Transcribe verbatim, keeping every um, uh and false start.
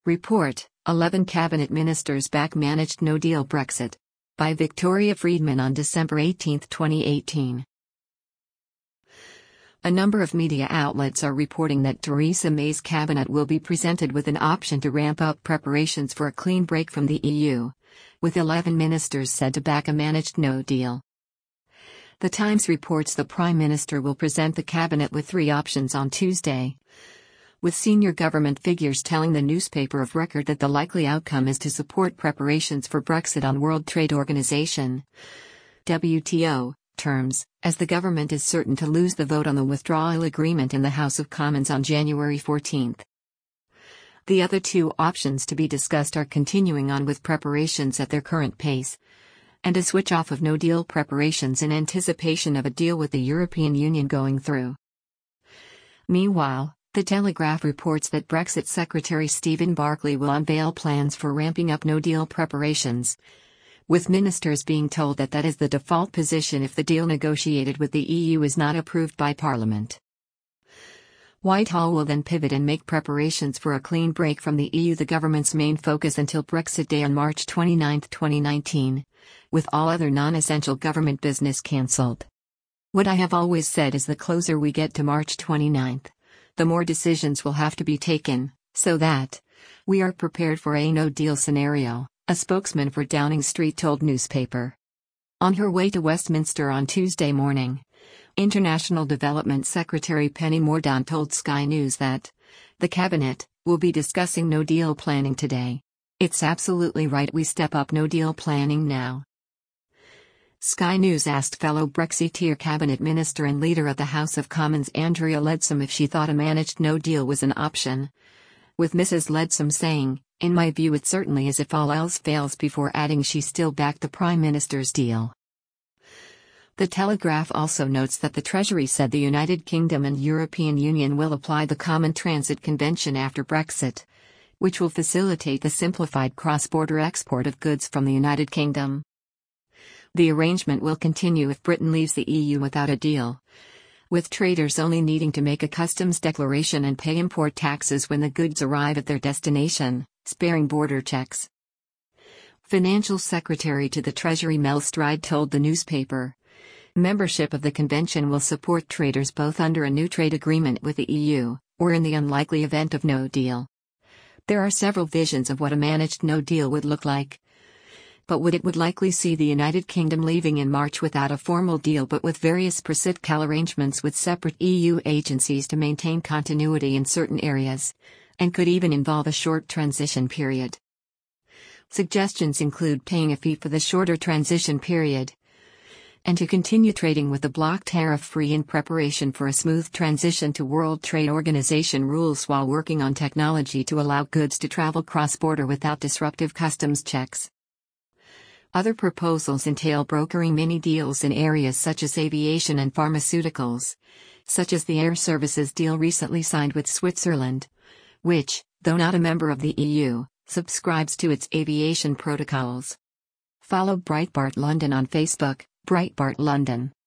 Report, eleven Cabinet Ministers back managed no-deal Brexit. By Victoria Friedman on December eighteenth, twenty eighteen. A number of media outlets are reporting that Theresa May's cabinet will be presented with an option to ramp up preparations for a clean break from the E U, with eleven ministers said to back a managed no-deal. The Times reports the Prime Minister will present the cabinet with three options on Tuesday, with senior government figures telling the newspaper of record that the likely outcome is to support preparations for Brexit on World Trade Organization (W T O) terms, as the government is certain to lose the vote on the withdrawal agreement in the House of Commons on January fourteenth. The other two options to be discussed are continuing on with preparations at their current pace, and a switch off of no-deal preparations in anticipation of a deal with the European Union going through. Meanwhile, The Telegraph reports that Brexit Secretary Stephen Barclay will unveil plans for ramping up no-deal preparations, with ministers being told that that is the default position if the deal negotiated with the E U is not approved by Parliament. Whitehall will then pivot and make preparations for a clean break from the E U, the government's main focus until Brexit Day on March twenty-ninth, twenty nineteen, with all other non-essential government business cancelled. What I have always said is the closer we get to March twenty-ninth, the more decisions will have to be taken, so that we are prepared for a no-deal scenario, a spokesman for Downing Street told newspaper. On her way to Westminster on Tuesday morning, International Development Secretary Penny Mordaunt told Sky News that the cabinet will be discussing no-deal planning today. It's absolutely right we step up no-deal planning now. Sky News asked fellow Brexiteer cabinet minister and leader of the House of Commons Andrea Leadsom if she thought a managed no-deal was an option, with Missus Leadsom saying, "In my view it certainly is if all else fails," before adding she still backed the Prime Minister's deal. The Telegraph also notes that the Treasury said the United Kingdom and European Union will apply the Common Transit Convention after Brexit, which will facilitate the simplified cross-border export of goods from the United Kingdom. The arrangement will continue if Britain leaves the E U without a deal, with traders only needing to make a customs declaration and pay import taxes when the goods arrive at their destination, sparing border checks. Financial Secretary to the Treasury Mel Stride told the newspaper, "Membership of the convention will support traders both under a new trade agreement with the E U, or in the unlikely event of no deal. There are several visions of what a managed no deal would look like. But would it would likely see the United Kingdom leaving in March without a formal deal but with various precedential arrangements with separate E U agencies to maintain continuity in certain areas, and could even involve a short transition period. Suggestions include paying a fee for the shorter transition period, and to continue trading with the bloc tariff-free in preparation for a smooth transition to World Trade Organization rules while working on technology to allow goods to travel cross-border without disruptive customs checks." Other proposals entail brokering mini-deals in areas such as aviation and pharmaceuticals, such as the air services deal recently signed with Switzerland, which, though not a member of the E U, subscribes to its aviation protocols. Follow Breitbart London on Facebook, Breitbart London.